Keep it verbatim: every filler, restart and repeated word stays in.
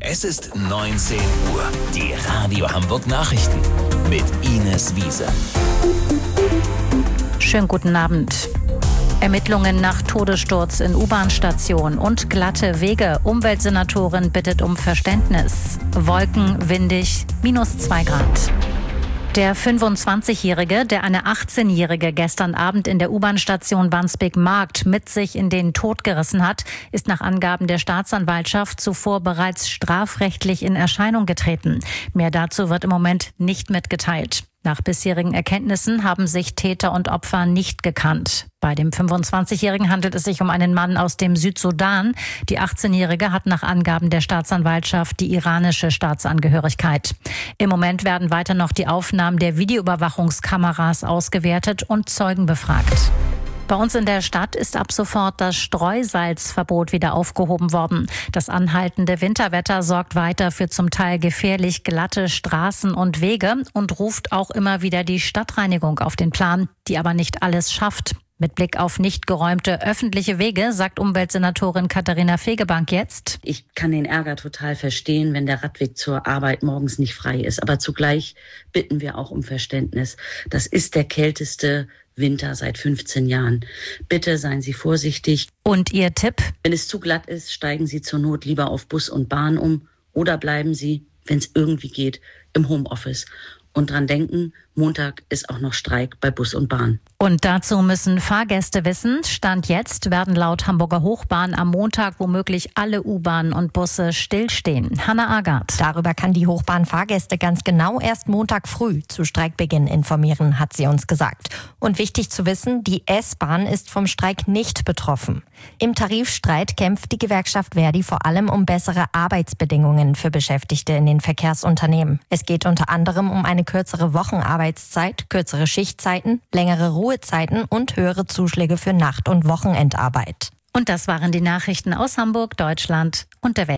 Es ist neunzehn Uhr. Die Radio Hamburg Nachrichten mit Ines Wiese. Schönen guten Abend. Ermittlungen nach Todessturz in U-Bahn-Station und glatte Wege. Umweltsenatorin bittet um Verständnis. Wolken, windig, minus zwei Grad. Der fünfundzwanzigjährige, der eine achtzehnjährige gestern Abend in der U-Bahn-Station Wandsbek-Markt mit sich in den Tod gerissen hat, ist nach Angaben der Staatsanwaltschaft zuvor bereits strafrechtlich in Erscheinung getreten. Mehr dazu wird im Moment nicht mitgeteilt. Nach bisherigen Erkenntnissen haben sich Täter und Opfer nicht gekannt. Bei dem fünfundzwanzigjährigen handelt es sich um einen Mann aus dem Südsudan. Die achtzehnjährige hat nach Angaben der Staatsanwaltschaft die iranische Staatsangehörigkeit. Im Moment werden weiter noch die Aufnahmen der Videoüberwachungskameras ausgewertet und Zeugen befragt. Bei uns in der Stadt ist ab sofort das Streusalzverbot wieder aufgehoben worden. Das anhaltende Winterwetter sorgt weiter für zum Teil gefährlich glatte Straßen und Wege und ruft auch immer wieder die Stadtreinigung auf den Plan, die aber nicht alles schafft. Mit Blick auf nicht geräumte öffentliche Wege sagt Umweltsenatorin Katharina Fegebank jetzt: Ich kann den Ärger total verstehen, wenn der Radweg zur Arbeit morgens nicht frei ist. Aber zugleich bitten wir auch um Verständnis. Das ist der kälteste Winter seit fünfzehn Jahren. Bitte seien Sie vorsichtig. Und Ihr Tipp? Wenn es zu glatt ist, steigen Sie zur Not lieber auf Bus und Bahn um oder bleiben Sie, wenn es irgendwie geht, im Homeoffice. Und dran denken, Montag ist auch noch Streik bei Bus und Bahn. Und dazu müssen Fahrgäste wissen, Stand jetzt werden laut Hamburger Hochbahn am Montag womöglich alle U-Bahnen und Busse stillstehen. Hanna Agard. Darüber kann die Hochbahn Fahrgäste ganz genau erst Montag früh zu Streikbeginn informieren, hat sie uns gesagt. Und wichtig zu wissen, die S-Bahn ist vom Streik nicht betroffen. Im Tarifstreit kämpft die Gewerkschaft Verdi vor allem um bessere Arbeitsbedingungen für Beschäftigte in den Verkehrsunternehmen. Es geht unter anderem um eine kürzere Wochenarbeitszeit, kürzere Schichtzeiten, längere Ruhezeiten und höhere Zuschläge für Nacht- und Wochenendarbeit. Und das waren die Nachrichten aus Hamburg, Deutschland und der Welt.